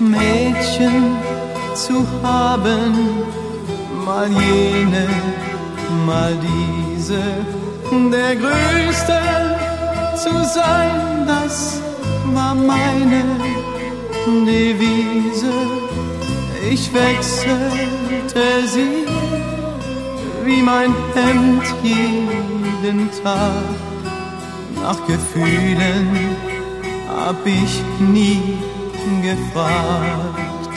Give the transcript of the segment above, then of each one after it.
Mädchen zu haben, mal jene, mal diese, der Größte zu sein, das war meine Devise. Ich wechselte sie wie mein Hemd jeden Tag. Nach Gefühlen hab ich nie gefragt.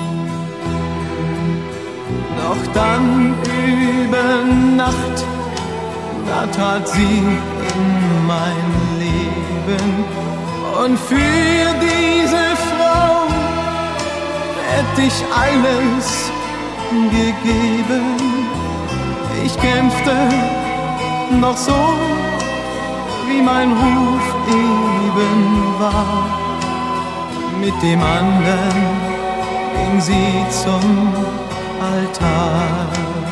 Doch dann über Nacht, da trat sie in mein Leben. Und für diese Frau hätte ich alles gegeben. Ich kämpfte noch so, wie mein Ruf eben war. Mit dem anderen ging sie zum Altar.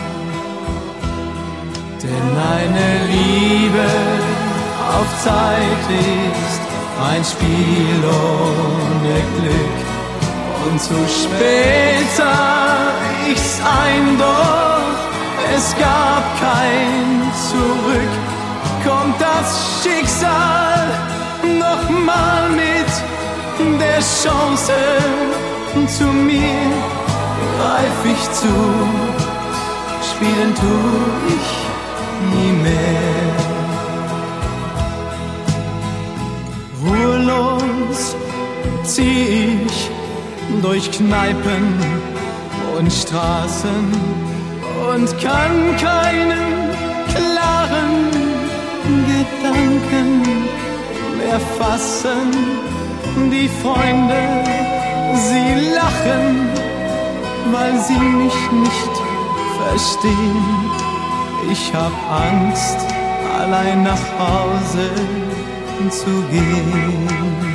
Denn eine Liebe auf Zeit ist ein Spiel ohne Glück. Und zu spät sah ich's ein, doch es gab kein Zurück. Kommt das Schicksal nochmal mit der Chance zu mir, greif ich zu, spielen tu ich nie mehr. Ruhelos zieh ich durch Kneipen und Straßen und kann keinen klaren Gedanken mehr fassen. Die Freunde, sie lachen, weil sie mich nicht verstehen. Ich hab Angst, allein nach Hause zu gehen.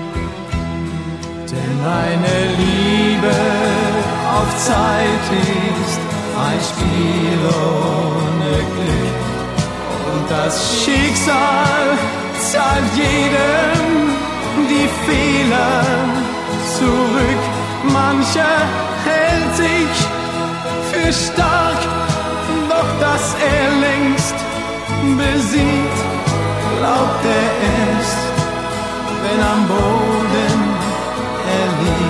Denn eine Liebe auf Zeit ist ein Spiel ohne Glück. Und das Schicksal zahlt jedem die Fehler zurück. Mancher hält sich für stark, doch dass er längst besiegt, glaubt er erst, wenn am Boden er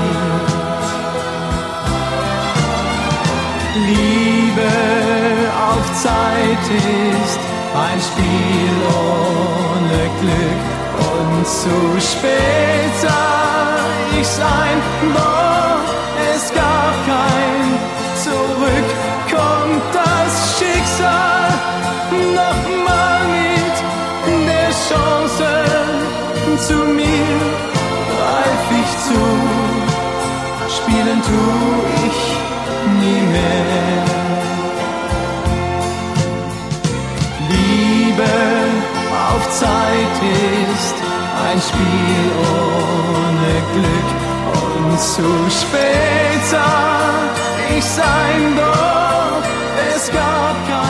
liegt. Liebe auf Zeit ist ein Spiel ohne Glück. Und zu spät sah ich's ein, doch es gab kein Zurück. Kommt das Schicksal nochmal mit der Chance zu mir, greif ich zu, spielen tu ich nie mehr. Liebe auf Zeit ist ein Spiel ohne Glück. Und zu spät sah ich's ein, doch es gab kein